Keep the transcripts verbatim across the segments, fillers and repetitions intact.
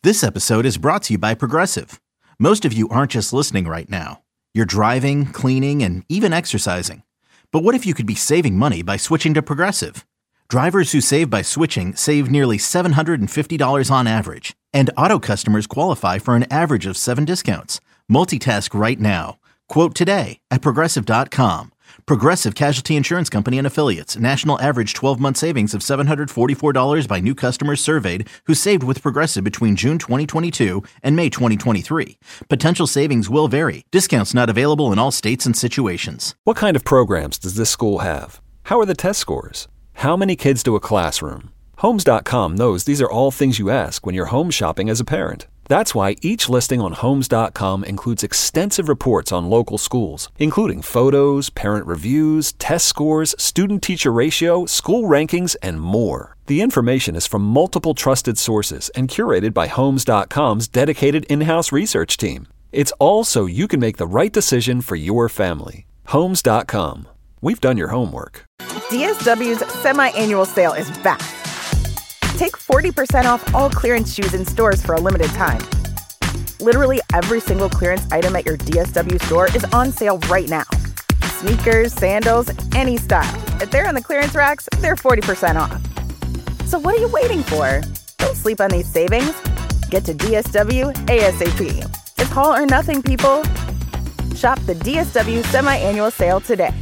This episode is brought to you by Progressive. Most of you aren't just listening right now. You're driving, cleaning, and even exercising. But what if you could be saving money by switching to Progressive? Drivers who save by switching save nearly seven hundred fifty dollars on average. And auto customers qualify for an average of seven discounts. Multitask right now. Quote today at Progressive dot com. Progressive Casualty Insurance Company and Affiliates. National average twelve-month savings of seven hundred forty-four dollars by new customers surveyed who saved with Progressive between June twenty twenty-two and May twenty twenty-three. Potential savings will vary. Discounts not available in all states and situations. What kind of programs does this school have? How are the test scores? How many kids do a classroom? Homes dot com knows these are all things you ask when you're home shopping as a parent. That's why each listing on Homes dot com includes extensive reports on local schools, including photos, parent reviews, test scores, student-teacher ratio, school rankings, and more. The information is from multiple trusted sources and curated by Homes dot com's dedicated in-house research team. It's all so you can make the right decision for your family. Homes dot com. We've done your homework. D S W's semi-annual sale is back. Take forty percent off all clearance shoes in stores for a limited time. Literally every single clearance item at your D S W store is on sale right now. Sneakers, sandals, any style. If they're on the clearance racks, they're forty percent off. So what are you waiting for? Don't sleep on these savings. Get to D S W ASAP. It's all or nothing, people. Shop the D S W semi-annual sale today.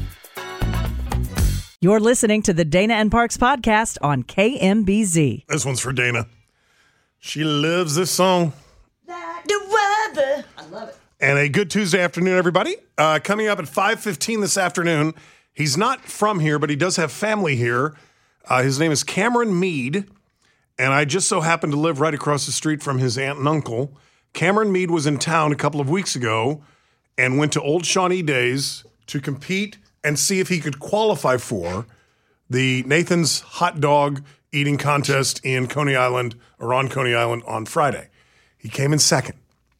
You're listening to the Dana and Parks podcast on K M B Z. This one's for Dana. She loves this song. Like the weather. I love it. And a good Tuesday afternoon, everybody. Uh, coming up at five fifteen this afternoon. He's not from here, but he does have family here. Uh, his name is Cameron Mead, and I just so happen to live right across the street from his aunt and uncle. Cameron Mead was in town a couple of weeks ago and went to Old Shawnee Days to compete and see if he could qualify for the Nathan's Hot Dog Eating Contest in Coney Island, or on Coney Island on Friday. He came in second,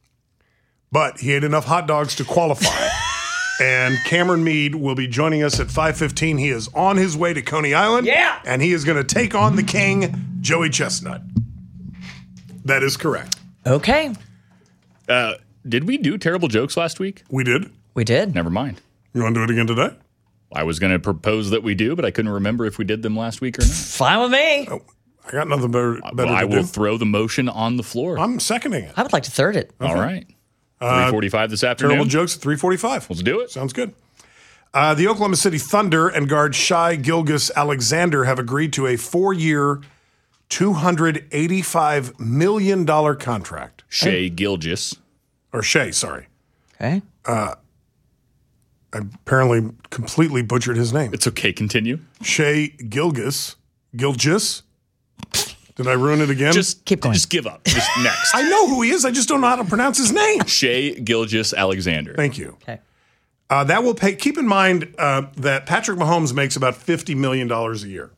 but he ate enough hot dogs to qualify. And Cameron Mead will be joining us at five fifteen. He is on his way to Coney Island. Yeah. And he is going to take on the king, Joey Chestnut. That is correct. Okay. Uh, did we do terrible jokes last week? We did. We did. Never mind. You want to do it again today? I was going to propose that we do, but I couldn't remember if we did them last week or not. Fine with me. Oh, I got nothing better, better Well, I to will do. throw the motion on the floor. I'm seconding it. I would like to third it. All right. three forty-five this afternoon. Terrible jokes at three forty-five. Let's do it. Sounds good. Uh, the Oklahoma City Thunder and guard Shai Gilgeous-Alexander have agreed to a four-year, two hundred eighty-five million dollars contract. Shea Gilgeous. Or Shea, sorry. Okay. I apparently completely butchered his name. It's okay. Continue. Shea Gilgeous. Gilgeous? Did I ruin it again? Just Keep going. Just give up. Just next. I know who he is. I just don't know how to pronounce his name. Shea Gilgeous-Alexander. Thank you. Okay. Uh, that will pay. Keep in mind uh, that Patrick Mahomes makes about fifty million dollars a year.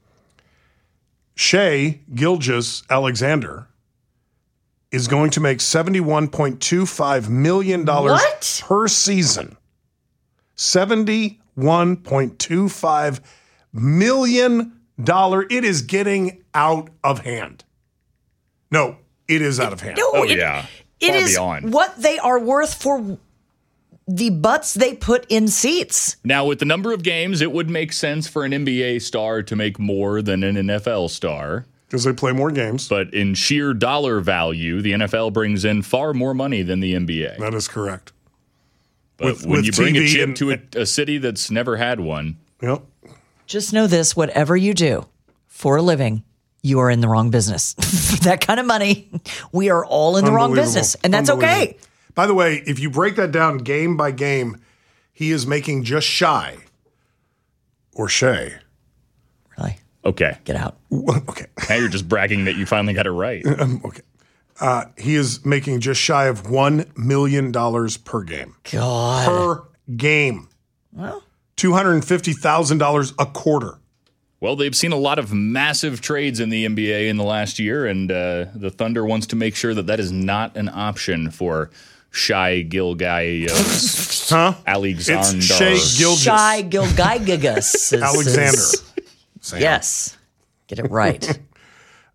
Shea Gilgeous-Alexander is going to make seventy-one point two five million dollars What? per season. seventy-one point two five million dollars. It is getting out of hand. No, it is out of hand. No, Oh, it, yeah. It Far is beyond. what they are worth for the butts they put in seats. Now, with the number of games, it would make sense for an N B A star to make more than an N F L star. Because they play more games. But in sheer dollar value, the N F L brings in far more money than the N B A. That is correct. But with- when with you bring T V a chip and- to a, a city that's never had one, Yep. Just know this, whatever you do for a living, you are in the wrong business. That kind of money, we are all in the wrong Unbelievable. business. And that's okay. Unbelievable. By the way, if you break that down game by game, he is making just shy, or Shea. Really? okay. Get out. Okay. Now you're just bragging that you finally got it right. Okay. Uh, he is making just shy of one million dollars per game. God. Per game. Well, two hundred fifty thousand dollars a quarter. Well, they've seen a lot of massive trades in the N B A in the last year, and uh, the Thunder wants to make sure that that is not an option for Shai Gilgeous Huh? Alexander. It's Shea Gilgeous. Shy Gilgaigagus. Alexander. Sam. Yes. Get it right.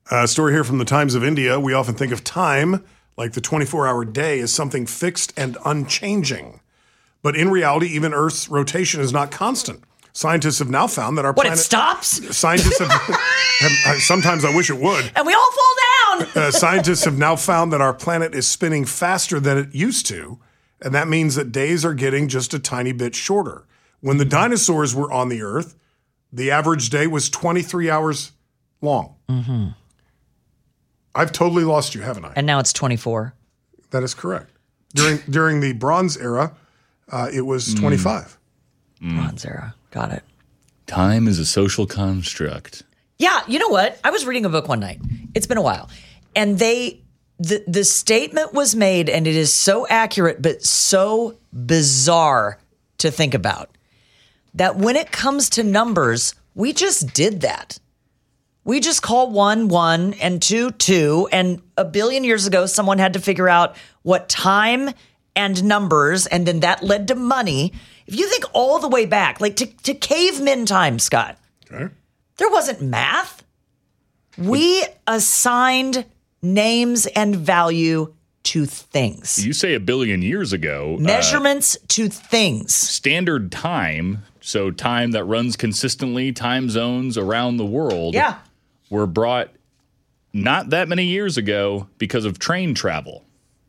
A story here from the Times of India. We often think of time, like the twenty-four hour day, as something fixed and unchanging. But in reality, even Earth's rotation is not constant. Scientists have now found that our What, planet... it stops? Scientists have... have sometimes I wish it would. And we all fall down. Uh, scientists have now found that our planet is spinning faster than it used to, and that means that days are getting just a tiny bit shorter. When the dinosaurs were on the Earth, the average day was twenty-three hours long. Mm-hmm. I've totally lost you, haven't I? And now it's twenty-four. That is correct. During during the Bronze Era, uh, it was Mm. twenty-five. Bronze Era. Got it. Time is a social construct. Yeah, you know what? I was reading a book one night. It's been a while. And they the the statement was made, and it is so accurate but so bizarre to think about, that when it comes to numbers, we just did that. We just call one one and two two, and a billion years ago someone had to figure out what time and numbers, and then that led to money. If you think all the way back, like to, to cavemen time, Scott, Okay. there wasn't math. We assigned names and value to things. You say a billion years ago. uh, Measurements to things. standard time, so time that runs consistently, time zones around the world, Yeah. were brought not that many years ago because of train travel.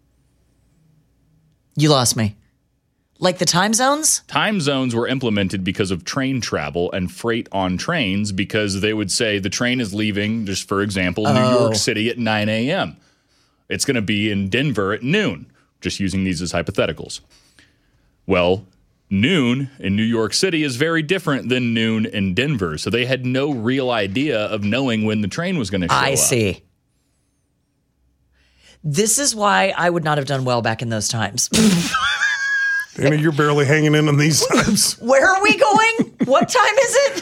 You lost me. Like the time zones? Time zones were implemented because of train travel and freight on trains, because they would say the train is leaving, just for example, New Oh. York City at nine a.m. It's going to be in Denver at noon, just using these as hypotheticals. Well, noon in New York City is very different than noon in Denver, so they had no real idea of knowing when the train was going to show I up. see. This is why I would not have done well back in those times. Dana, you're barely hanging in on these times. Where are we going? What time is it?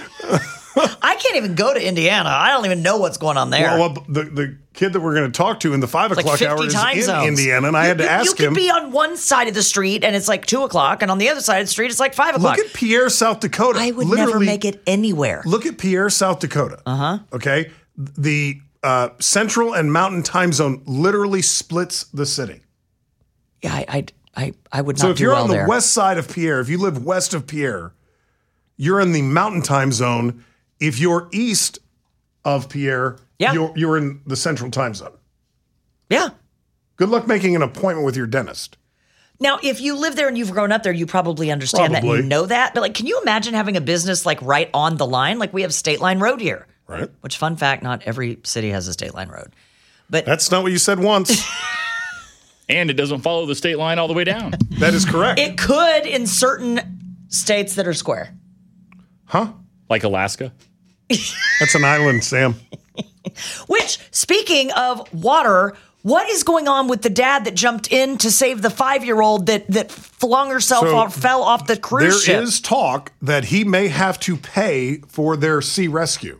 I can't even go to Indiana. I don't even know what's going on there. Well, well, the, the kid that we're going to talk to in the five Like o'clock hour fifty is time in zones. Indiana, and I You- had to you, ask you him. could be on one side of the street and it's like two o'clock, and on the other side of the street it's like five o'clock. Look at Pierre, South Dakota. I would Literally, never make it anywhere. Look at Pierre, South Dakota. Uh huh. Okay, the uh, Central and Mountain time zone literally splits the city. Yeah, I, I, I, I would not So if do you're well on the there. west side of Pierre, if you live west of Pierre, you're in the Mountain time zone. If you're east of Pierre, Yeah. you're, you're in the Central time zone. Yeah. Good luck making an appointment with your dentist. Now, if you live there and you've grown up there, you probably understand that Probably. and you know that. But like, can you imagine having a business like right on the line? Like we have State Line Road here. Right? Which, fun fact, not every city has a State Line Road. But That's not what you said once. And it doesn't follow the state line all the way down. That is correct. it could in certain states that are square. Huh? Like Alaska. That's an island, Sam. Which, speaking of water, what is going on with the dad that jumped in to save the five-year-old that that flung herself So, off, fell off the cruise There ship? is talk that he may have to pay for their sea rescue.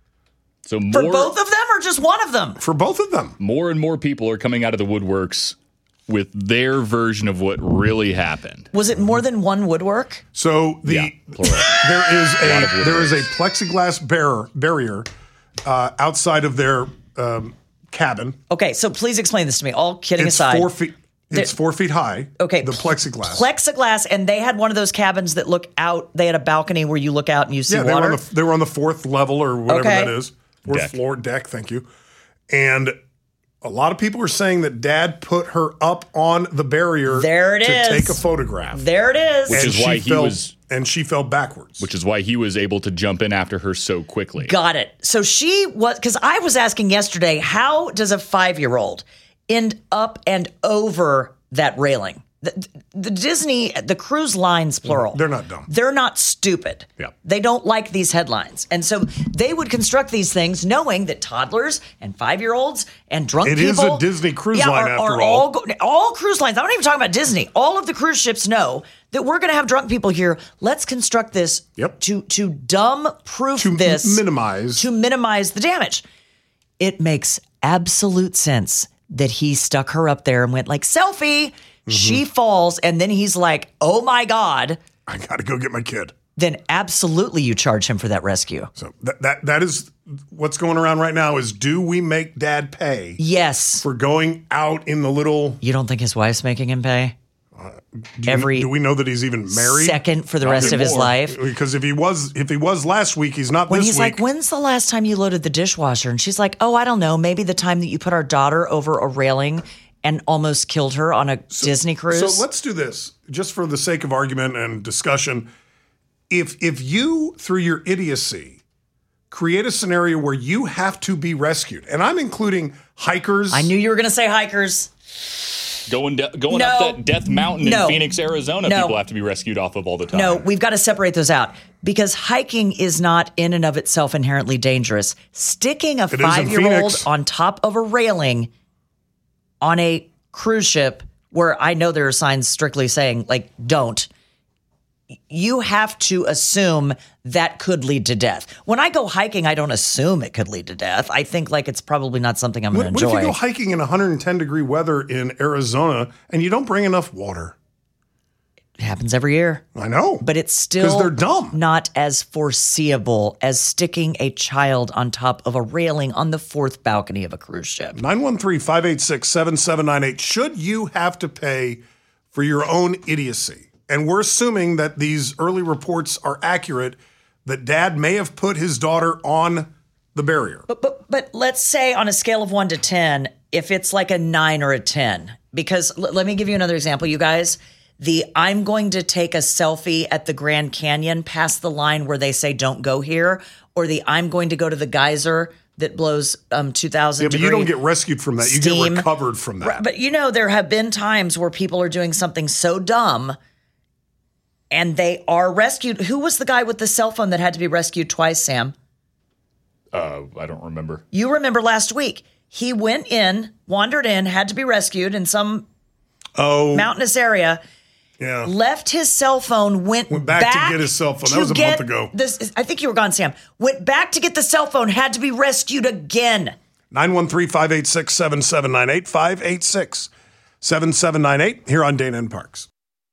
So For more, both of them or just one of them? For both of them. more and more people are coming out of the woodworks with their version of what really happened. Was it more than one woodwork? So the Yeah, plural. there is lot of a wood there is a works. plexiglass barrier barrier uh, outside of their um, cabin. Okay, so please explain this to me. All kidding It's aside. four feet. It's four feet high. Okay. The plexiglass. Plexiglass, and they had one of those cabins that look out. They had a balcony where you look out and you see yeah, they were, water. on the, they were on the fourth level or whatever Okay. that is. Fourth Deck. floor deck. Thank you. And a lot of people are saying that Dad put her up on the barrier. There it to is. take a photograph. there it is. Which and is she why he fell, was- and she fell backwards. Which is why he was able to jump in after her so quickly. Got it. So she was, because I was asking yesterday, how does a five-year-old end up and over that railing? The, the Disney, the cruise lines, plural. They're not dumb. They're not stupid. Yeah. They don't like these headlines. And so they would construct these things knowing that toddlers and five-year-olds and drunk It people. is a Disney cruise yeah, line are, after are all. go- all cruise lines. I'm not even talking about Disney. All of the cruise ships know that we're going to have drunk people here. Let's construct this Yep. to, to dumb proof to this. minimize. to minimize the damage. It makes absolute sense that he stuck her up there and went like, selfie. Mm-hmm. She falls, and then he's like, oh my God. I got to go get my kid. then absolutely you charge him for that rescue. So that that that is what's going around right now is, do we make dad pay Yes. for going out in the little... You don't think his wife's making him pay? Do Every we, do we know that he's even married? second for the Not rest of his anymore. life? Because if he was if he was last week, he's not When this he's week. like, when's the last time you loaded the dishwasher? And she's like, oh, I don't know. Maybe the time that you put our daughter over a railing and almost killed her on a Disney cruise. So let's do this, just for the sake of argument and discussion. If if you, through your idiocy, create a scenario where you have to be rescued, and I'm including hikers. I knew you were going to say hikers. Going de- going No. up that Death Mountain No. in Phoenix, Arizona, No. people have to be rescued off of all the time. No, we've got to separate those out because hiking is not in and of itself inherently dangerous. Sticking a is in five-year-old Phoenix. on top of a railing on a cruise ship where I know there are signs strictly saying, like, don't. You have to assume that could lead to death. When I go hiking, I don't assume it could lead to death. I think like it's probably not something I'm What, going what to if you enjoy. go hiking in one hundred ten degree weather in Arizona and you don't bring enough water? It happens every year. I know. But it's still they're dumb. not as foreseeable as sticking a child on top of a railing on the fourth balcony of a cruise ship. nine one three, five eight six, seven seven nine eight. Should you have to pay for your own idiocy? And we're assuming that these early reports are accurate, that dad may have put his daughter on the barrier. But, but but let's say on a scale of one to ten, if it's like a nine or a ten, because l- let me give you another example, you guys. The I'm going to take a selfie at the Grand Canyon past the line where they say don't go here, or the I'm going to go to the geyser that blows um, two thousand Yeah, but you don't get rescued from that. You steam. get recovered from that. Right, but you know, there have been times where people are doing something so dumb and they are rescued. Who was the guy with the cell phone that had to be rescued twice, Sam? Uh, I don't remember. You remember last week. He went in, wandered in, had to be rescued in some Oh, mountainous area, yeah. left his cell phone, went, Went back to get his cell phone. That to was a get month ago. This, I think you were gone, Sam. Went back to get the cell phone, had to be rescued again. nine one three, five eight six, seven seven nine eight, five eight six, seven seven nine eight, here on Dana and Parks.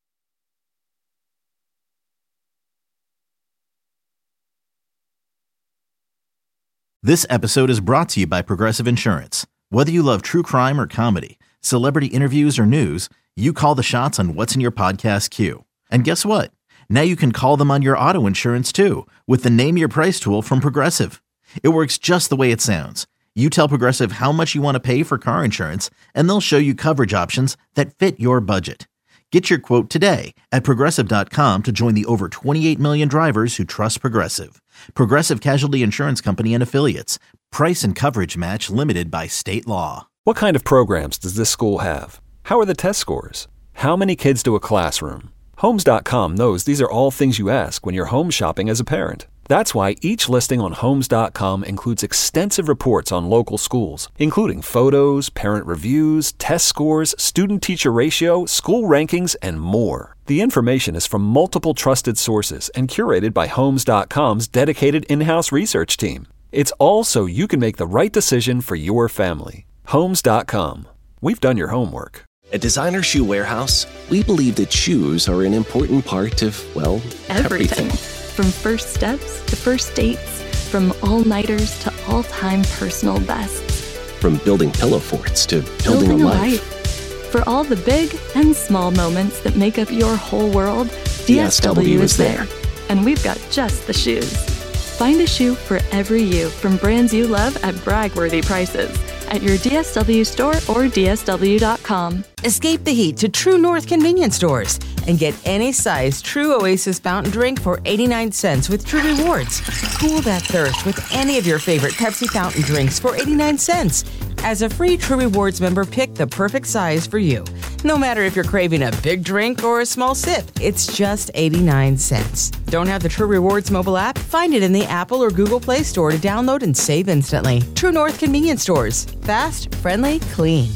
This episode is brought to you by Progressive Insurance. Whether you love true crime or comedy, celebrity interviews or news, you call the shots on what's in your podcast queue. And guess what? Now you can call them on your auto insurance too with the Name Your Price tool from Progressive. It works just the way it sounds. You tell Progressive how much you want to pay for car insurance, and they'll show you coverage options that fit your budget. Get your quote today at Progressive dot com to join the over twenty-eight million drivers who trust Progressive. Progressive Casualty Insurance Company and Affiliates. Price and coverage match limited by state law. What kind of programs does this school have? How are the test scores? How many kids do a classroom? Homes dot com knows these are all things you ask when you're home shopping as a parent. That's why each listing on Homes dot com includes extensive reports on local schools, including photos, parent reviews, test scores, student-teacher ratio, school rankings, and more. The information is from multiple trusted sources and curated by Homes dot com's dedicated in-house research team. It's all so you can make the right decision for your family. Homes dot com. We've done your homework. At Designer Shoe Warehouse, we believe that shoes are an important part of, well, everything. Everything. From first steps to first dates, from all-nighters to all-time personal bests. From building pillow forts to building, Building a a life. life. For all the big and small moments that make up your whole world, D S W is there. And we've got just the shoes. Find a shoe for every you from brands you love at brag-worthy prices at your D S W store or D S W dot com. Escape the heat to True North convenience stores and get any size True Oasis fountain drink for eighty-nine cents with True Rewards. Cool that thirst with any of your favorite Pepsi fountain drinks for eighty-nine cents. As a free True Rewards member, pick the perfect size for you. No matter if you're craving a big drink or a small sip, it's just eighty-nine cents. Don't have the True Rewards mobile app? Find it in the Apple or Google Play Store to download and save instantly. True North convenience stores. Fast, friendly, clean.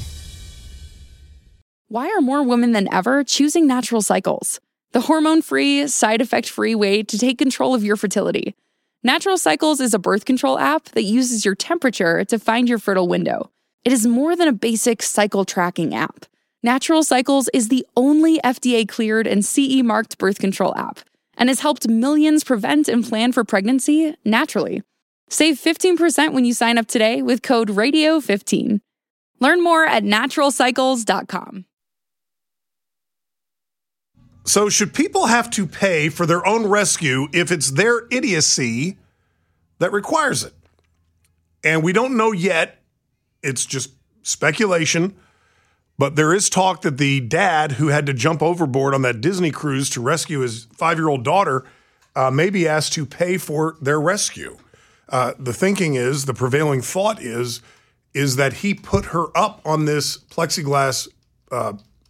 Why are more women than ever choosing Natural Cycles? The hormone-free, side-effect-free way to take control of your fertility. Natural Cycles is a birth control app that uses your temperature to find your fertile window. It is more than a basic cycle tracking app. Natural Cycles is the only F D A-cleared and C E-marked birth control app. and has helped millions prevent and plan for pregnancy naturally. Save fifteen percent when you sign up today with code radio fifteen. Learn more at natural cycles dot com. So should people have to pay for their own rescue if it's their idiocy that requires it? And we don't know yet. It's just speculation. But there is talk that the dad who had to jump overboard on that Disney cruise to rescue his five-year-old daughter uh, may be asked to pay for their rescue. Uh, the thinking is, the prevailing thought is, is that he put her up on this plexiglass uh,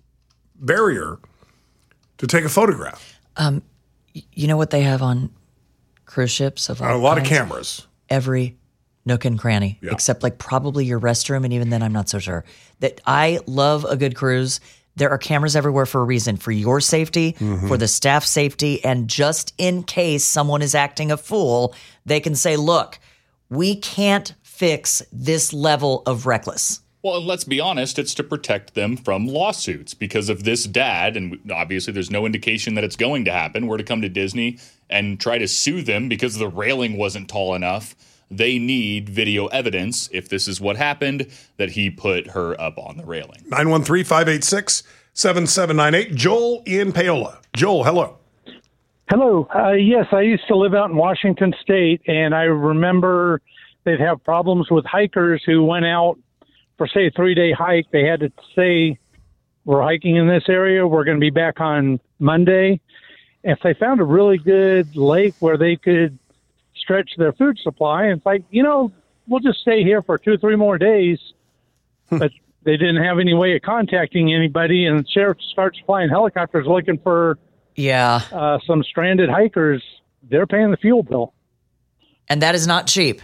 barrier to take a photograph. Um, you know what they have on cruise ships? Of all a lot kinds? of cameras. Every nook and cranny, Yeah. except like probably your restroom, and even then I'm not so sure. That I love a good cruise. There are cameras everywhere for a reason, for your safety, Mm-hmm. for the staff safety, and just in case someone is acting a fool, they can say, look, we can't fix this level of reckless. Well, and let's be honest, it's to protect them from lawsuits, because if this dad, and obviously there's no indication that it's going to happen, were to come to Disney and try to sue them because the railing wasn't tall enough, they need video evidence, if this is what happened, that he put her up on the railing. nine one three, five eight six, seven seven nine eight. Joel in Paola. Joel, hello. Hello. Uh, yes, I used to live out in Washington State, and I remember they'd have problems with hikers who went out for, say, a three-day hike. They had to say, we're hiking in this area. We're going to be back on Monday. If they found a really good lake where they could stretch their food supply, and it's like, you know, we'll just stay here for two or three more days. But they didn't have any way of contacting anybody, and the sheriff starts flying helicopters looking for Yeah. uh, some stranded hikers. They're paying the fuel bill. And that is not cheap.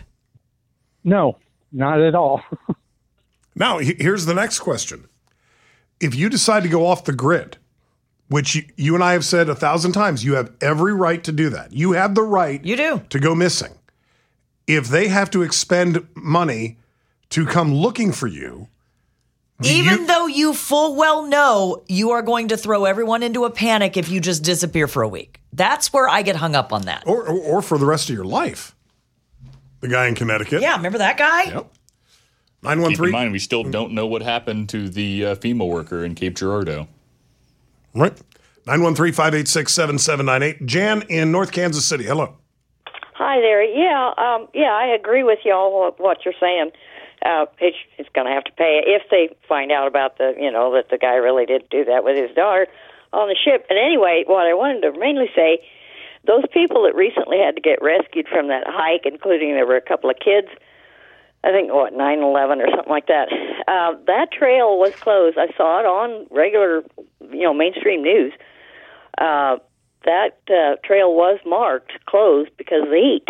No, not at all. Now, he- here's the next question. If you decide to go off the grid, which you, you and I have said a thousand times, you have every right to do that. You have the right You do. to go missing. If they have to expend money to come looking for you, do Even you- though you full well know you are going to throw everyone into a panic if you just disappear for a week. That's where I get hung up on that. or, or, or for the rest of your life. The guy in Connecticut. Yeah, remember that guy? Yep. nine one Keep in three. mind, we still don't know what happened to the uh, FEMA worker in Cape Girardeau. Right. nine one three, five eight six, seven seven nine eight. Jan in North Kansas City. Hello. Hi there. Yeah, um, yeah, I agree with y'all what, what you're saying. Uh, it's it's going to have to pay if they find out about the, you know, that the guy really did do that with his daughter on the ship. And anyway, what I wanted to mainly say, those people that recently had to get rescued from that hike, including there were a couple of kids, I think, what, nine eleven or something like that, uh, that trail was closed. I saw it on regular, you know, mainstream news. Uh, that uh, trail was marked closed because of the heat.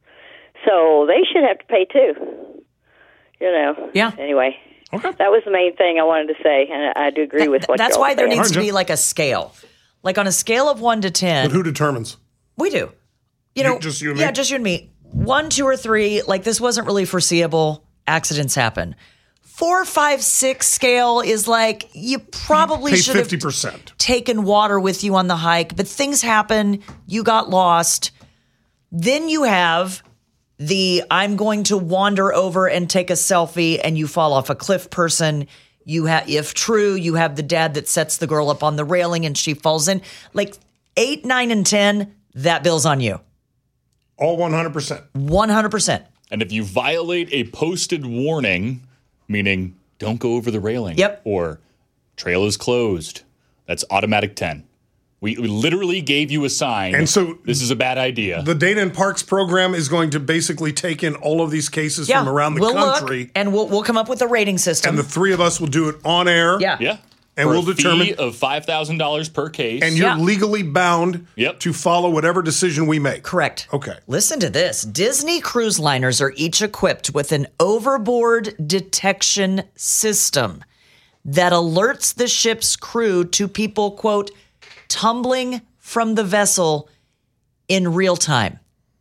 So they should have to pay too. You know. Yeah. Anyway. Okay. That was the main thing I wanted to say, and I do agree with what That's y'all why there said. needs to be like a scale. Like on a scale of one to ten. But who determines? We do. You know, You- just you and yeah, me? just you and me. One, two, or three, like this wasn't really foreseeable. Accidents happen. Four, five, six scale is like you probably Pay should fifty have percent. taken water with you on the hike, but things happen. You got lost. Then you have the I'm going to wander over and take a selfie and you fall off a cliff person. You have, if true, you have the dad that sets the girl up on the railing and she falls in. Like eight, nine, and ten, that bill's on you. All one hundred percent. one hundred percent. And if you violate a posted warning, meaning don't go over the railing, Yep. or trail is closed, that's automatic ten. We, we literally gave you a sign. And so this is a bad idea. The Data and Parks program is going to basically take in all of these cases Yeah, from around the we'll country. look and we'll we'll come up with a rating system. And the three of us will do it on air. Yeah. yeah. And For we'll a determine- fee of five thousand dollars per case. And you're Yeah. legally bound Yep. to follow whatever decision we make. Correct. Okay. Listen to this. Disney cruise liners are each equipped with an overboard detection system that alerts the ship's crew to people, quote, tumbling from the vessel in real time.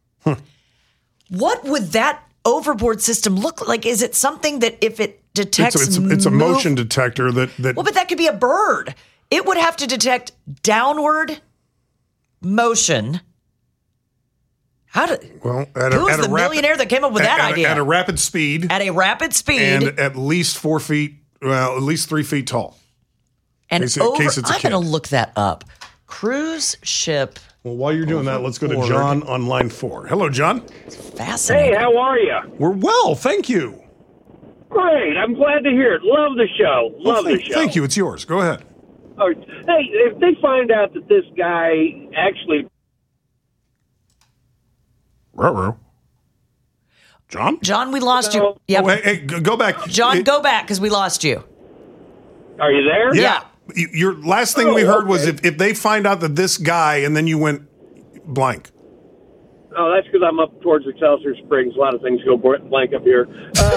What would that overboard system look like? Is it something that if it detects It's, a, it's, it's a move- motion detector that, that Well, but that could be a bird. It would have to detect downward motion. How did? Well, at a, who was at the a rapid, millionaire that came up with at, that at idea? A, at a rapid speed. At a rapid speed. And at least four feet, well, at least three feet tall. And in case, over, in case it's a I'm kid. going to look that up. Cruise ship. Well, while you're doing that, let's go to John on line four. Hello, John. Fascinating. Hey, how are you? We're well, thank you. Great. I'm glad to hear it. Love the show. Well, Love thank, the show. Thank you. It's yours. Go ahead. Oh, hey, if they find out that this guy actually... Ruh-roh. John? John, we lost you. Yep. Oh, hey, hey, go go back. John, It- go back because we lost you. Are you there? Yeah. Y- Your last thing Oh, we heard okay. was if, if they find out that this guy, and then you went blank. Oh, that's because I'm up towards Excelsior Springs. A lot of things go blank up here. Uh,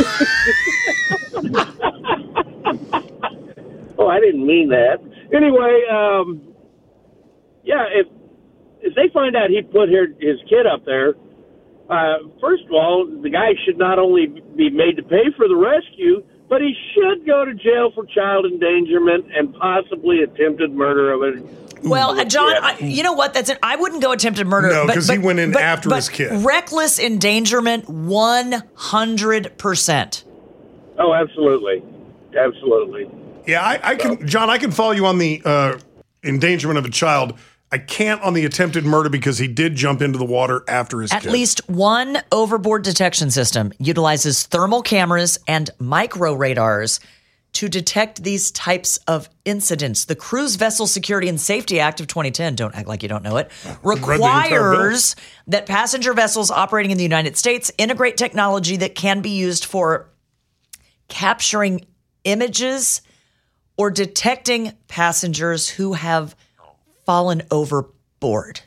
oh, I didn't mean that. Anyway, um, yeah, if if they find out he put her, his kid up there, uh, first of all, the guy should not only be made to pay for the rescue, but he should go to jail for child endangerment and possibly attempted murder of a. Well, uh, John, I, you know what? That's it. I wouldn't go attempted murder. No, but- 'cause he but- went in but- after but his kid. Reckless endangerment, one hundred percent. Oh, absolutely, absolutely. Yeah, I, I can, John. I can follow you on the uh, endangerment of a child. I can't on the attempted murder because he did jump into the water after his At kid. least one overboard detection system utilizes thermal cameras and micro radars to detect these types of incidents. The Cruise Vessel Security and Safety Act of twenty ten, don't act like you don't know it, requires that passenger vessels operating in the United States integrate technology that can be used for capturing images or detecting passengers who have fallen overboard.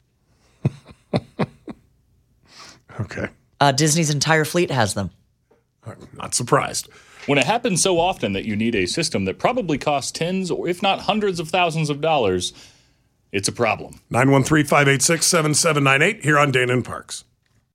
Okay. Uh, Disney's entire fleet has them. I'm not surprised. When it happens so often that you need a system that probably costs tens or if not hundreds of thousands of dollars, it's a problem. nine one three, five eight six, seven seven nine eight here on Dana and Parks.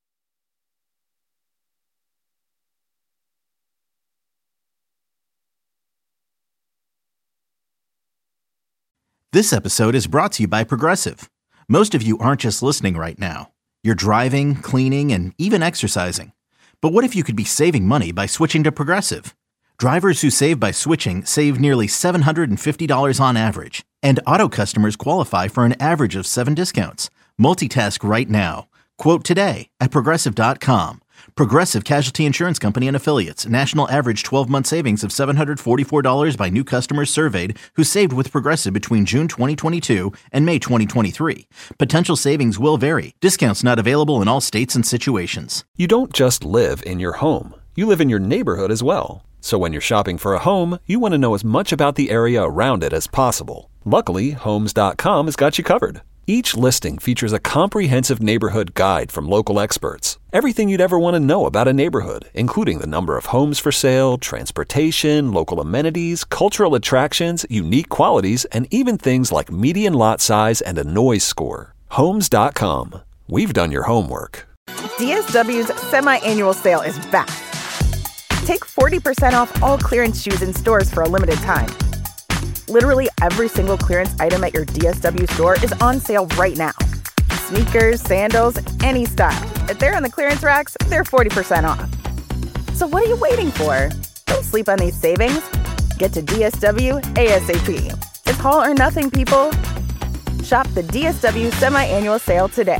This episode is brought to you by Progressive. Most of you aren't just listening right now. You're driving, cleaning, and even exercising. But what if you could be saving money by switching to Progressive? Drivers who save by switching save nearly seven hundred fifty dollars on average. And auto customers qualify for an average of seven discounts. Multitask right now. Quote today at Progressive dot com. Progressive Casualty Insurance Company and Affiliates. National average twelve-month savings of seven hundred forty-four dollars by new customers surveyed who saved with Progressive between June twenty twenty-two and May twenty twenty-three. Potential savings will vary. Discounts not available in all states and situations. You don't just live in your home. You live in your neighborhood as well. So when you're shopping for a home, you want to know as much about the area around it as possible. Luckily, Homes dot com has got you covered. Each listing features a comprehensive neighborhood guide from local experts. Everything you'd ever want to know about a neighborhood, including the number of homes for sale, transportation, local amenities, cultural attractions, unique qualities, and even things like median lot size and a noise score. Homes dot com. We've done your homework. D S W's semi-annual sale is back. Take forty percent off all clearance shoes in stores for a limited time. Literally every single clearance item at your D S W store is on sale right now. Sneakers, sandals, any style. If they're on the clearance racks, they're forty percent off. So what are you waiting for? Don't sleep on these savings. Get to D S W ASAP. It's all or nothing, people. Shop the D S W semi-annual sale today.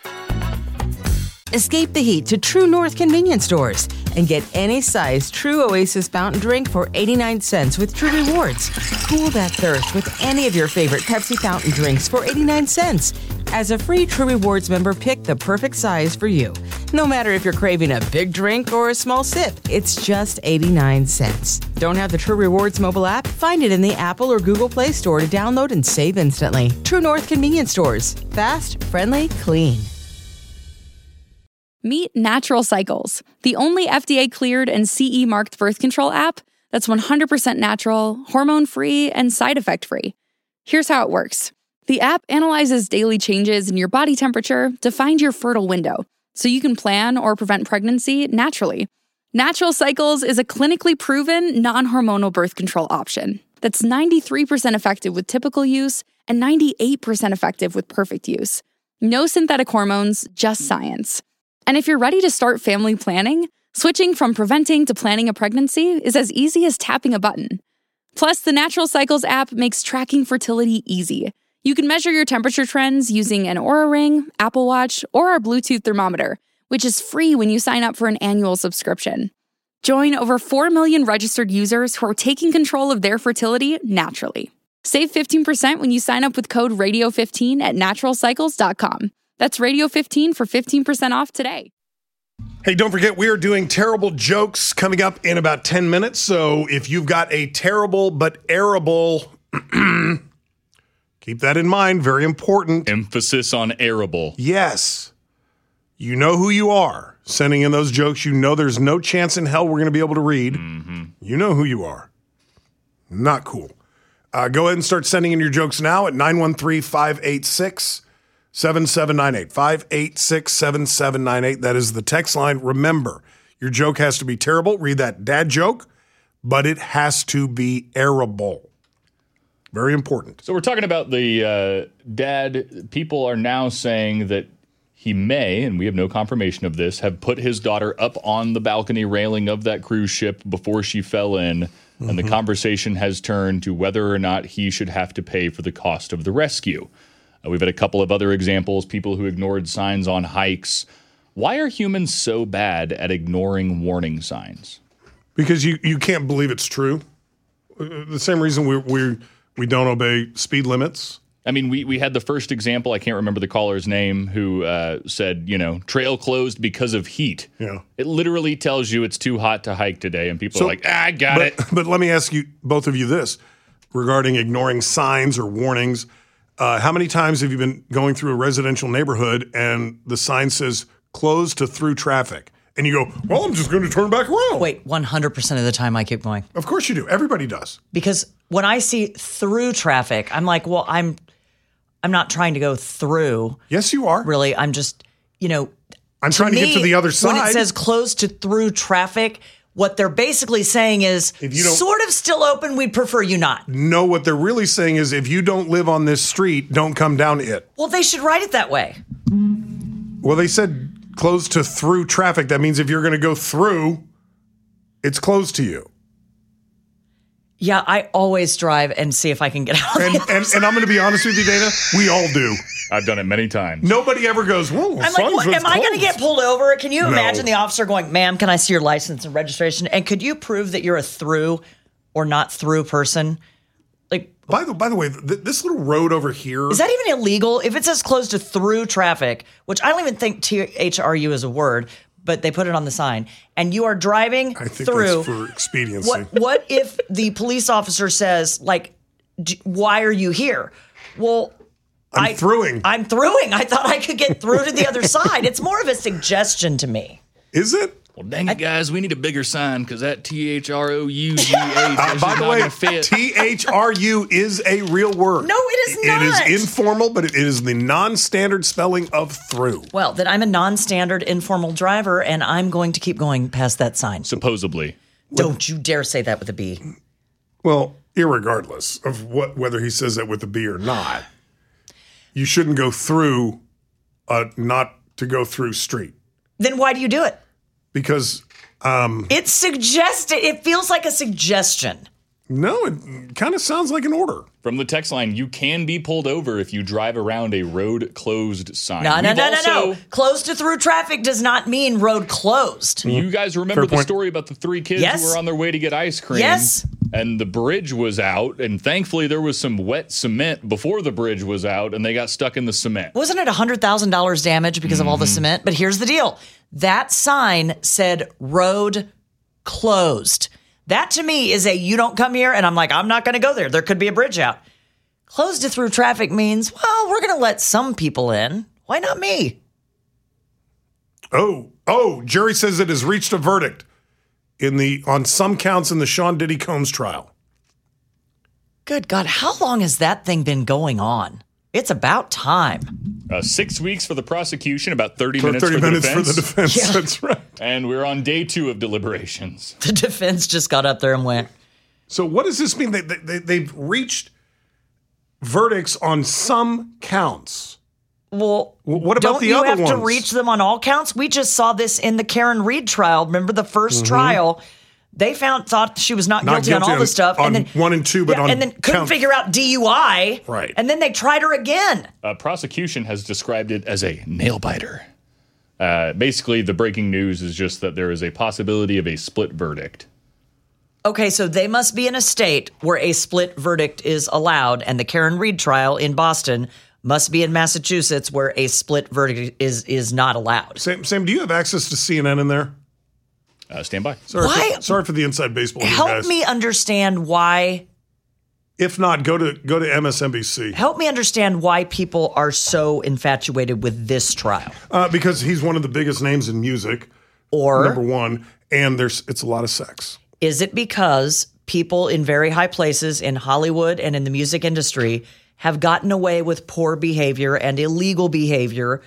Escape the heat to True North convenience stores and get any size True Oasis fountain drink for eighty-nine cents with True Rewards. Cool that thirst with any of your favorite Pepsi fountain drinks for eighty-nine cents. As a free True Rewards member, pick the perfect size for you. No matter if you're craving a big drink or a small sip, it's just eighty-nine cents. Don't have the True Rewards mobile app? Find it in the Apple or Google Play Store to download and save instantly. True North convenience stores. Fast, friendly, clean. Meet Natural Cycles, the only F D A-cleared and C E marked birth control app that's one hundred percent natural, hormone-free, and side effect-free. Here's how it works. The app analyzes daily changes in your body temperature to find your fertile window, so you can plan or prevent pregnancy naturally. Natural Cycles is a clinically proven, non-hormonal birth control option that's ninety-three percent effective with typical use and ninety-eight percent effective with perfect use. No synthetic hormones, just science. And if you're ready to start family planning, switching from preventing to planning a pregnancy is as easy as tapping a button. Plus, the Natural Cycles app makes tracking fertility easy. You can measure your temperature trends using an Oura Ring, Apple Watch, or our Bluetooth thermometer, which is free when you sign up for an annual subscription. Join over four million registered users who are taking control of their fertility naturally. Save fifteen percent when you sign up with code radio fifteen at natural cycles dot com. That's radio fifteen for fifteen percent off today. Hey, don't forget, we are doing terrible jokes coming up in about ten minutes. So if you've got a terrible but arable, keep that in mind. Very important. Emphasis on arable. Yes. You know who you are. Sending in those jokes, you know there's no chance in hell we're going to be able to read. Mm-hmm. You know who you are. Not cool. Uh, go ahead and start sending in your jokes now at nine one three, five eight six, seven seven nine eight. five eight six, seven seven nine eight. That is the text line. Remember, your joke has to be terrible. Read that dad joke, but it has to be arable. Very important. So we're talking about the uh, dad. People are now saying that he may, and we have no confirmation of this, have put his daughter up on the balcony railing of that cruise ship before she fell in. Mm-hmm. And the conversation has turned to whether or not he should have to pay for the cost of the rescue. Uh, we've had a couple of other examples, people who ignored signs on hikes. Why are humans so bad at ignoring warning signs? Because you, you can't believe it's true. The same reason we we we don't obey speed limits. I mean, we, we had the first example, I can't remember the caller's name, who uh, said, you know, trail closed because of heat. Yeah. It literally tells you it's too hot to hike today, and people So- are like, ah, I got but, it. But let me ask you, both of you, this regarding ignoring signs or warnings. Uh, how many times have you been going through a residential neighborhood and the sign says closed to through traffic? And you go, well, I'm just going to turn back around. Wait, one hundred percent of the time I keep going. Of course you do. Everybody does. Because when I see through traffic, I'm like, well, I'm I'm not trying to go through. Yes, you are. Really, I'm just, you know. I'm trying to get to the other When side. it says closed to through traffic, what they're basically saying is If you don't- sort of still open, we'd prefer you not. No, what they're really saying is if you don't live on this street, don't come down it. Well, they should write it that way. Well, they said closed to through traffic. That means if you're going to go through, it's closed to you. Yeah, I always drive and see if I can get out. And, and, and I'm going to be honest with you, Dana, we all do. I've done it many times. Nobody ever goes, whoa, I'm like, signs what, was am I going to closed. get pulled over? Can you No. imagine the officer going, ma'am, can I see your license and registration? And could you prove that you're a through or not through person? Like, By the, by the way, th- this little road over here. is that even illegal? If it says closed to through traffic, which I don't even think T H R U is a word, but they put it on the sign, and you are driving I think through. that's for expediency. What what if the police officer says, like, "D- why are you here? Well, I'm I, throughing. I'm throughing. I thought I could get through to the other side. It's more of a suggestion to me. Is it? Well, dang it, guys, we need a bigger sign because that T H R O U G A Uh, by the way, T H R U is a real word. No, it is not. It is informal, but it is the non-standard spelling of through. Well, then I'm a non-standard informal driver, and I'm going to keep going past that sign. Supposedly. Don't you dare say that with a B. Well, irregardless of what whether he says that with a B or not, you shouldn't go through a not to go through street Then why do you do it? because um, It's suggested. It feels like a suggestion. no, it kind of sounds like an order. From the text line, you can be pulled over if you drive around a road closed sign. No, no, We've no, no, no. also- Closed to through traffic does not mean road closed. You guys remember Fair the point. story about the three kids Yes. who were on their way to get ice cream? Yes. And the bridge was out, and thankfully there was some wet cement before the bridge was out, and they got stuck in the cement. Wasn't it one hundred thousand dollars damage because of all the cement? But here's the deal. That sign said road closed. That to me is a you don't come here, and I'm like, I'm not going to go there. There could be a bridge out. Closed to through traffic means, well, we're going to let some people in. Why not me? Oh, oh, jury says it has reached a verdict in the on some counts in the Sean Diddy Combs trial. Good God, how long has that thing been going on? It's about time. Uh, six weeks for the prosecution, about thirty For minutes, thirty for, the minutes for defense. the defense. Yeah. That's right. And we're on day two of deliberations. The defense just got up there and went, So what does this mean? They, they, they've reached verdicts on some counts. Well, what about don't the you other have ones? to reach them on all counts? We just saw this in the Karen Reed trial. Remember the first Mhm. trial? They found thought she was not, Not guilty, on all on- the stuff, on and then one and two, but yeah, on and then couldn't count- figure out D U I. Right. And then they tried her again. Uh, prosecution has described it as a nail biter. Uh, basically, the breaking news is just that there is a possibility of a split verdict. Okay, so they must be in a state where a split verdict is allowed, and the Karen Reed trial in Boston must be in Massachusetts where a split verdict is is not allowed. Sam, Sam, do you have access to C N N in there? Uh, stand by. Sorry, Why- For, sorry for the inside baseball. here, Help guys. me understand why. If not, go to go to M S N B C. Help me understand why people are so infatuated with this trial. Uh, because he's one of the biggest names in music. Or number one, and there's it's a lot of sex. Is it because people in very high places in Hollywood and in the music industry have gotten away with poor behavior and illegal behavior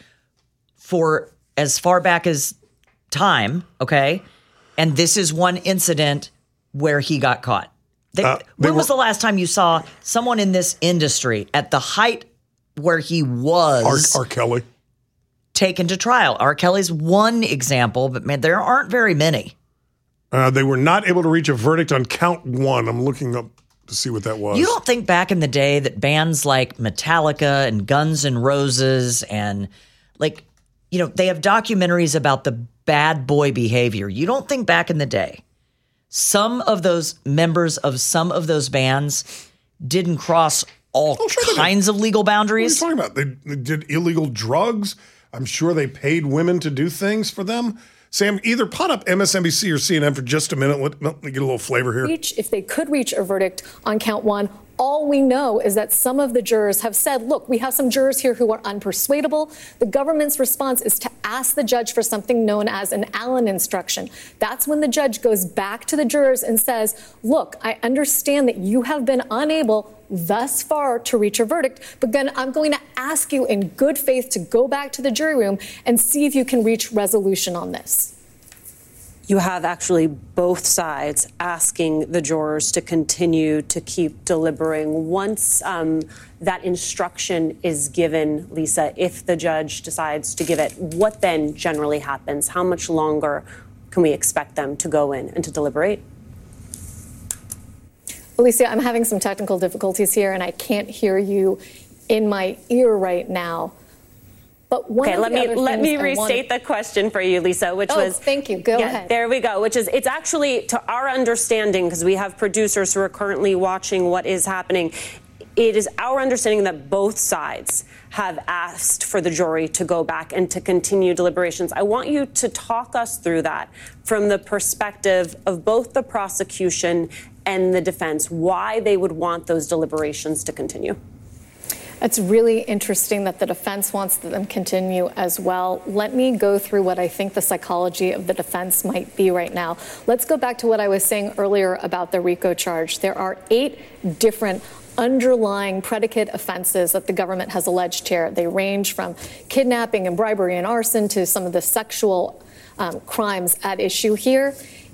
for as far back as time, okay? And this is one incident where he got caught. They, Uh, they when was were- the last time you saw someone in this industry at the height where he was R. R. Kelly. taken to trial? R. Kelly's one example, but man, there aren't very many. Uh, they were not able to reach a verdict on count one. I'm looking up to see what that was. You don't think back in the day that bands like Metallica and Guns N' Roses and like, you know, they have documentaries about the bad boy behavior. You don't think back in the day some of those members of some of those bands didn't cross all Oh, sure they kinds of legal boundaries? What are you talking about? They, they did illegal drugs. I'm sure they paid women to do things for them. Sam, either pot up M S N B C or C N N for just a minute. Let, let me get a little flavor here. Reach, if they could reach a verdict on count one, all we know is that some of the jurors have said, look, we have some jurors here who are unpersuadable. The government's response is to ask the judge for something known as an Allen instruction. That's when the judge goes back to the jurors and says, look, I understand that you have been unable thus far to reach a verdict, but then I'm going to ask you in good faith to go back to the jury room and see if you can reach resolution on this. You have actually both sides asking the jurors to continue to keep deliberating. Once um, that instruction is given, Lisa, if the judge decides to give it, what then generally happens? How much longer can we expect them to go in and to deliberate? Alicia, I'm having some technical difficulties here, and I can't hear you in my ear right now. But one okay, of let the me other let me things I restate wanted- the question for you, Lisa, which Oh, was thank you. Go yeah, ahead. There we go. Which is it's actually to our understanding, because we have producers who are currently watching what is happening. It is our understanding that both sides have asked for the jury to go back and to continue deliberations. I want you to talk us through that from the perspective of both the prosecution and the defense, why they would want those deliberations to continue. It's really interesting that the defense wants them to continue as well. Let me go through what I think the psychology of the defense might be right now. Let's go back to what I was saying earlier about the RICO charge. There are eight different underlying predicate offenses that the government has alleged here. They range from kidnapping and bribery and arson to some of the sexual um, crimes at issue here.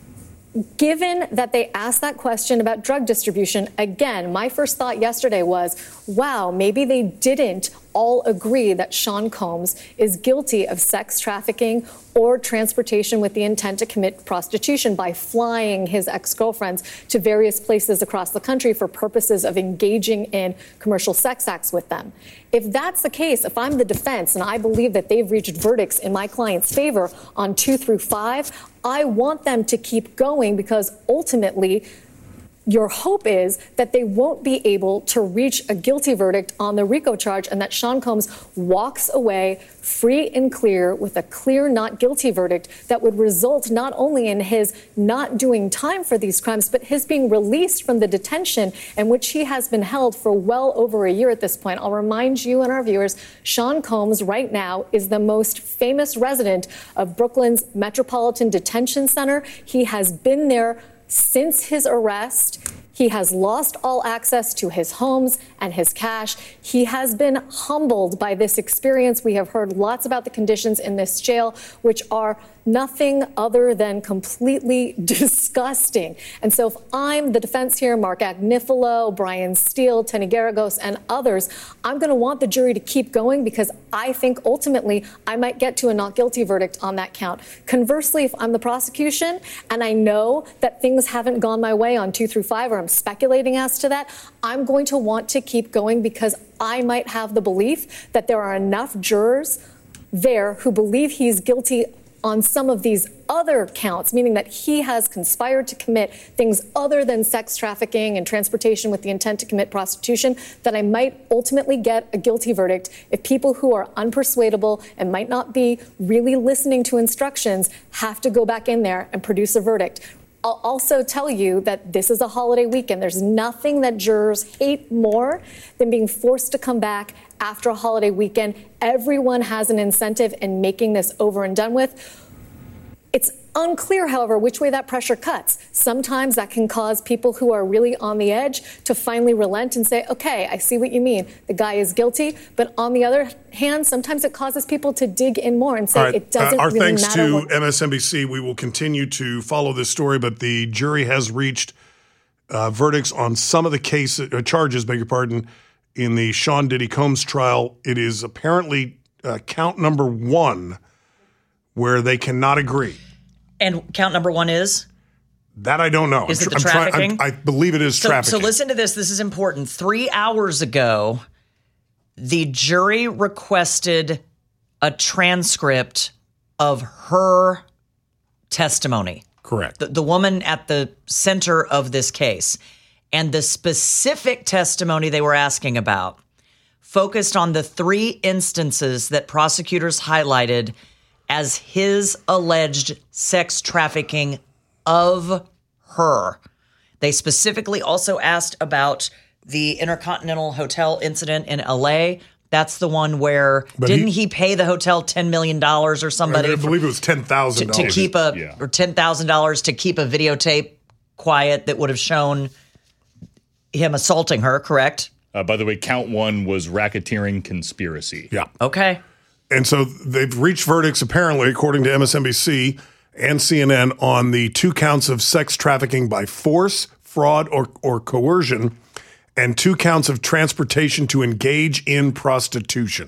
Given that they asked that question about drug distribution, again, my first thought yesterday was, wow, maybe they didn't all agree that Sean Combs is guilty of sex trafficking or transportation with the intent to commit prostitution by flying his ex-girlfriends to various places across the country for purposes of engaging in commercial sex acts with them. If that's the case, if I'm the defense and I believe that they've reached verdicts in my client's favor on two through five, I want them to keep going because ultimately your hope is that they won't be able to reach a guilty verdict on the RICO charge and that Sean Combs walks away free and clear with a clear not guilty verdict that would result not only in his not doing time for these crimes, but his being released from the detention in which he has been held for well over a year at this point. I'll remind you and our viewers, Sean Combs right now is the most famous resident of Brooklyn's Metropolitan Detention Center. He has been there since his arrest. He has lost all access to his homes and his cash. He has been humbled by this experience. We have heard lots about the conditions in this jail, which are nothing other than completely disgusting. And so if I'm the defense here, Mark Agnifilo, Brian Steele, Tony Garagos, and others, I'm going to want the jury to keep going because I think ultimately I might get to a not guilty verdict on that count. Conversely, if I'm the prosecution and I know that things haven't gone my way on two through five, or I'm speculating as to that, I'm going to want to keep going because I might have the belief that there are enough jurors there who believe he's guilty on some of these other counts, meaning that he has conspired to commit things other than sex trafficking and transportation with the intent to commit prostitution, that I might ultimately get a guilty verdict if people who are unpersuadable and might not be really listening to instructions have to go back in there and produce a verdict. I'll also tell you that this is a holiday weekend. There's nothing that jurors hate more than being forced to come back after a holiday weekend. Everyone has an incentive in making this over and done with. It's unclear, however, which way that pressure cuts. Sometimes that can cause people who are really on the edge to finally relent and say, okay, I see what you mean. The guy is guilty. But on the other hand, sometimes it causes people to dig in more and say All right. it doesn't uh, our really thanks matter. to what- M S N B C. We will continue to follow this story, but the jury has reached uh, verdicts on some of the case uh, charges, beg your pardon, in the Sean Diddy Combs trial. It is apparently uh, count number one where they cannot agree. And count number one is? That I don't know. Is I'm it the tr- I'm trying- trafficking? I'm- I believe it is So, trafficking. so listen to this. This is important. Three hours ago, the jury requested a transcript of her testimony. Correct. The, the woman at the center of this case. And the specific testimony they were asking about focused on the three instances that prosecutors highlighted as his alleged sex trafficking of her. They specifically also asked about the Intercontinental Hotel incident in L A. That's the one where, But didn't he- he, pay the hotel ten million dollars or somebody I believe it was ten thousand to, dollars. to keep a, or ten thousand dollars to keep a videotape quiet that would have shown him assaulting her, correct? Uh, by the way, count one was racketeering conspiracy. Yeah. Okay. And so they've reached verdicts, apparently, according to M S N B C and C N N, on the two counts of sex trafficking by force, fraud, or, or coercion, and two counts of transportation to engage in prostitution.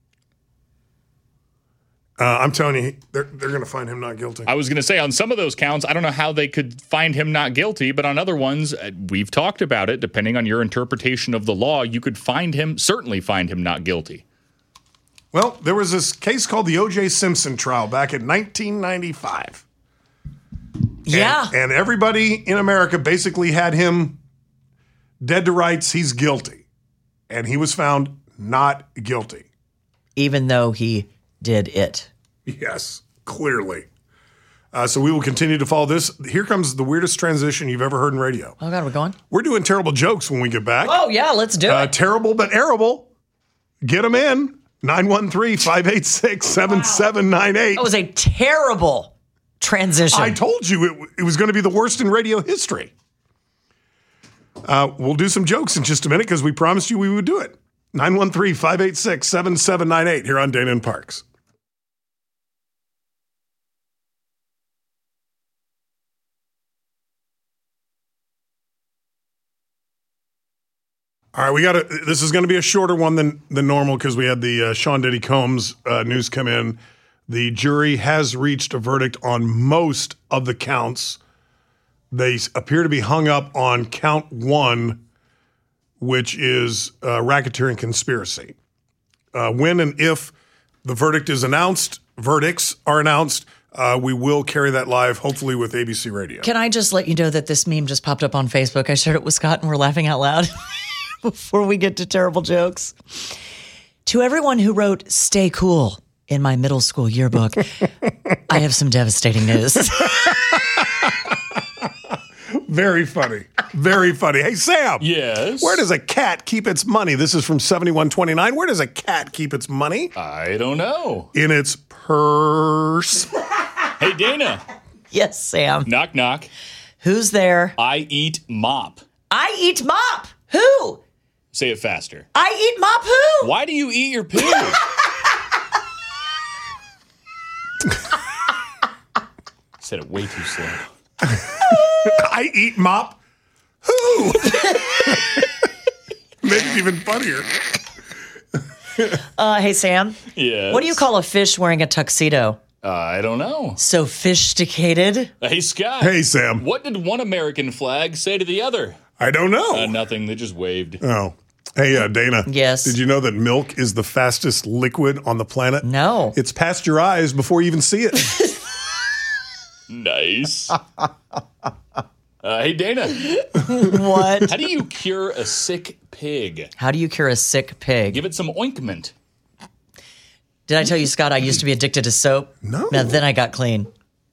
Uh, I'm telling you, they're, they're going to find him not guilty. I was going to say, on some of those counts, I don't know how they could find him not guilty, but on other ones, uh, we've talked about it. Depending on your interpretation of the law, you could find him, certainly find him not guilty. Well, there was this case called the O J Simpson trial back in nineteen ninety-five. Yeah. And, and everybody in America basically had him dead to rights. He's guilty. And he was found not guilty. Even though he did it. Yes, clearly. Uh, so we will continue to follow this. Here comes the weirdest transition you've ever heard in radio. Oh, God, we're going? We're doing terrible jokes when we get back. Oh, yeah, let's do Uh, it. terrible but arable. Get them in. nine one three, five eight six, seven seven nine eight. That was a terrible transition. I told you it, it was going to be the worst in radio history. Uh, we'll do some jokes in just a minute because we promised you we would do it. nine one three, five eight six, seven seven nine eight here on Dana and Parks. All right, we got to. This is going to be a shorter one than than normal because we had the uh, Sean Diddy Combs uh, news come in. The jury has reached a verdict on most of the counts. They s- appear to be hung up on count one, which is uh, racketeering conspiracy. Uh, when and if the verdict is announced, verdicts are announced, uh, we will carry that live, hopefully with A B C Radio. Can I just let you know that this meme just popped up on Facebook? I shared it with Scott and we're laughing out loud before we get to terrible jokes. To everyone who wrote "Stay cool" in my middle school yearbook, I have some devastating news. Very funny. Very funny. Hey, Sam. Yes? Where does a cat keep its money? This is from seventy-one twenty-nine. Where does a cat keep its money? I don't know. In its purse. Hey, Dana. Yes, Sam. Knock, knock. Who's there? I eat mop. I eat mop. Who? Say it faster. I eat mop who? Why do you eat your poo? Said it way too slow. I eat mop. Who? Make it even funnier. Uh, hey, Sam. Yes? What do you call a fish wearing a tuxedo? Uh, I don't know. Sophisticated. Hey, Scott. Hey, Sam. What did one American flag say to the other? I don't know. Uh, nothing. They just waved. Oh. Hey, uh, Dana. Yes. Did you know that milk is the fastest liquid on the planet? No. It's past your eyes before you even see it. Nice. Uh, hey, Dana. What? How do you cure a sick pig? How do you cure a sick pig? Give it some ointment. Did I tell you, Scott, I used to be addicted to soap? No. Now, then I got clean.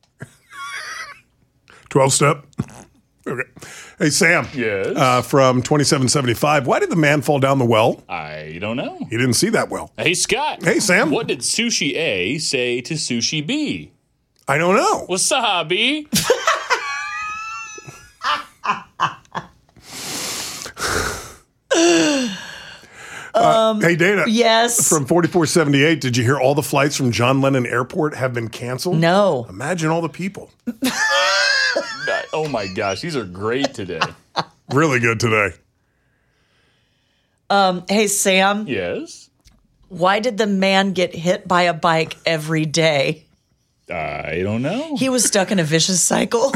twelve step. Okay. Hey, Sam. Yes? Uh, from twenty-seven seventy-five, why did the man fall down the well? I don't know. He didn't see that well. Hey, Scott. Hey, Sam. What did Sushi A say to Sushi B? I don't know. Wasabi. Uh, hey, Dana. Yes. From forty-four seventy-eight, did you hear all the flights from John Lennon Airport have been canceled? No. Imagine all the people. Oh, my gosh. These are great today. Really good today. Um, hey, Sam. Yes? Why did the man get hit by a bike every day? I don't know. He was stuck in a vicious cycle.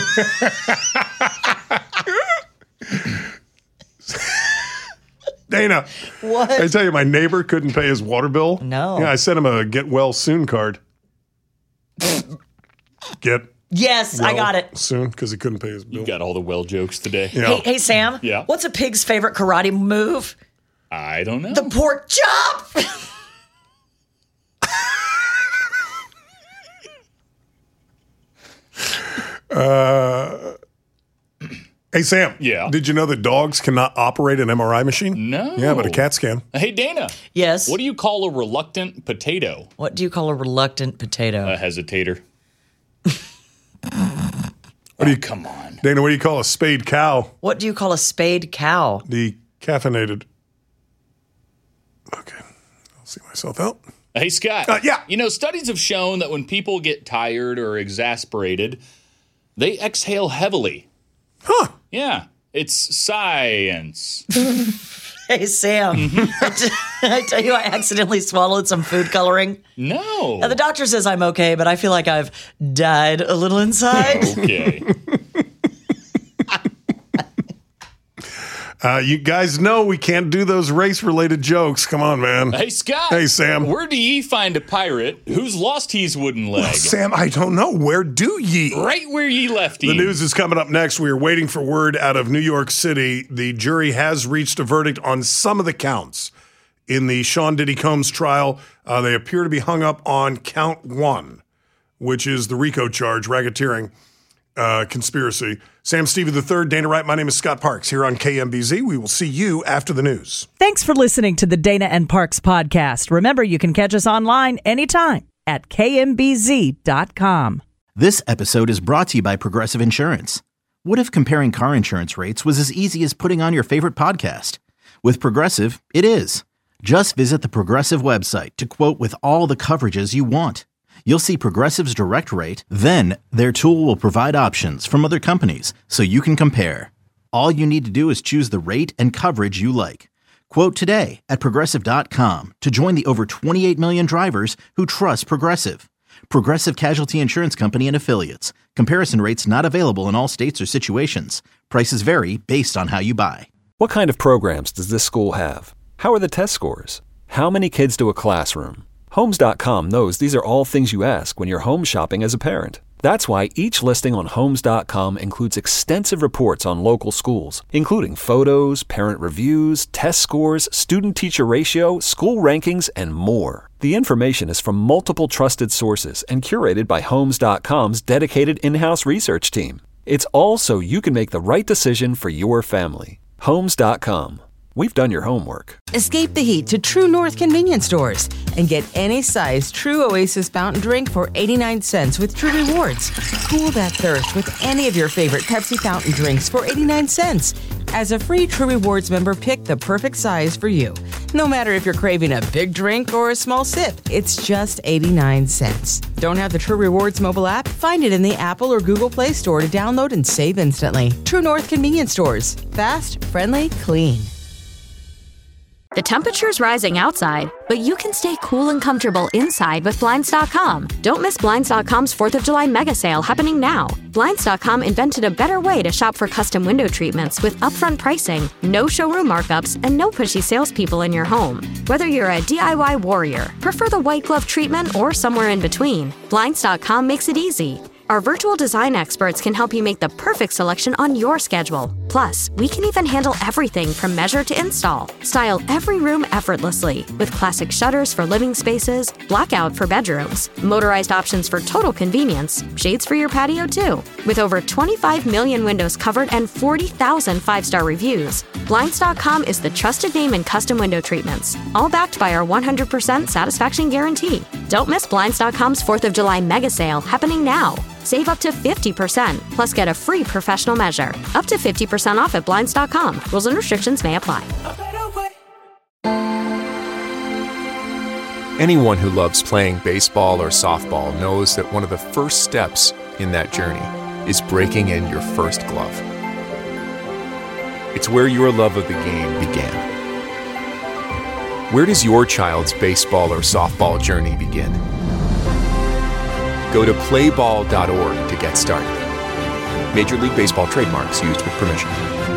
Dana. What? I tell you, my neighbor couldn't pay his water bill. No. Yeah, I sent him a get well soon card. Get Yes, I well got it. soon because he couldn't pay his bill. You got all the well jokes today. Yeah. Hey, hey, Sam. Yeah? What's a pig's favorite karate move? I don't know. The pork chop. Uh, hey, Sam. Yeah? Did you know that dogs cannot operate an M R I machine? No. Yeah, but a cat can. Hey, Dana. Yes. What do you call a reluctant potato? What do you call a reluctant potato? A hesitator. What do you, Come on. Dana, what do you call a spayed cow? What do you call a spayed cow? Decaffeinated. Okay. I'll see myself out. Hey, Scott. Uh, yeah. You know, studies have shown that when people get tired or exasperated, they exhale heavily. Huh. Yeah. It's science. Hey, Sam. I t- I tell you, I accidentally swallowed some food coloring. No. Now, the doctor says I'm okay, but I feel like I've died a little inside. Okay. Uh, you guys know we can't do those race-related jokes. Come on, man. Hey, Scott. Hey, Sam. Where do ye find a pirate who's lost his wooden leg? Sam, I don't know. Where do ye? Right where ye left him. The news is coming up next. We are waiting for word out of New York City. The jury has reached a verdict on some of the counts in the Sean Diddy Combs trial. Uh, they appear to be hung up on count one, which is the RICO charge, racketeering, uh, conspiracy. Sam Stevie the third, Dana Wright. My name is Scott Parks here on K M B Z. We will see you after the news. Thanks for listening to the Dana and Parks podcast. Remember, you can catch us online anytime at K M B Z dot com. This episode is brought to you by Progressive Insurance. What if comparing car insurance rates was as easy as putting on your favorite podcast? With Progressive, it is. Just visit the Progressive website to quote with all the coverages you want. You'll see Progressive's direct rate, then their tool will provide options from other companies so you can compare. All you need to do is choose the rate and coverage you like. Quote today at Progressive dot com to join the over twenty-eight million drivers who trust Progressive. Progressive Casualty Insurance Company and Affiliates. Comparison rates not available in all states or situations. Prices vary based on how you buy. What kind of programs does this school have? How are the test scores? How many kids do a classroom? Homes dot com knows these are all things you ask when you're home shopping as a parent. That's why each listing on Homes dot com includes extensive reports on local schools, including photos, parent reviews, test scores, student-teacher ratio, school rankings, and more. The information is from multiple trusted sources and curated by Homes dot com's dedicated in-house research team. It's all so you can make the right decision for your family. Homes dot com. We've done your homework. Escape the heat to True North convenience stores and get any size True Oasis fountain drink for eighty-nine cents with True Rewards. Cool that thirst with any of your favorite Pepsi fountain drinks for eighty-nine cents. As a free True Rewards member, pick the perfect size for you. No matter if you're craving a big drink or a small sip, it's just eighty-nine cents. Don't have the True Rewards mobile app? Find it in the Apple or Google Play Store to download and save instantly. True North Convenience Stores. Fast, friendly, clean. The temperature's rising outside, but you can stay cool and comfortable inside with Blinds dot com. Don't miss Blinds dot com's fourth of July mega sale happening now. Blinds dot com invented a better way to shop for custom window treatments with upfront pricing, no showroom markups, and no pushy salespeople in your home. Whether you're a D I Y warrior, prefer the white glove treatment, or somewhere in between, Blinds dot com makes it easy. Our virtual design experts can help you make the perfect selection on your schedule. Plus, we can even handle everything from measure to install. Style every room effortlessly with classic shutters for living spaces, blackout for bedrooms, motorized options for total convenience, shades for your patio too. With over twenty-five million windows covered and forty thousand five-star reviews, Blinds dot com is the trusted name in custom window treatments, all backed by our one hundred percent satisfaction guarantee. Don't miss Blinds dot com's fourth of July mega sale happening now. Save up to fifty percent, plus get a free professional measure. Up to fifty percent off at Blinds dot com. Rules and restrictions may apply. Anyone who loves playing baseball or softball knows that one of the first steps in that journey is breaking in your first glove. It's where your love of the game began. Where does your child's baseball or softball journey begin? Go to play ball dot org to get started. Major League Baseball trademarks used with permission.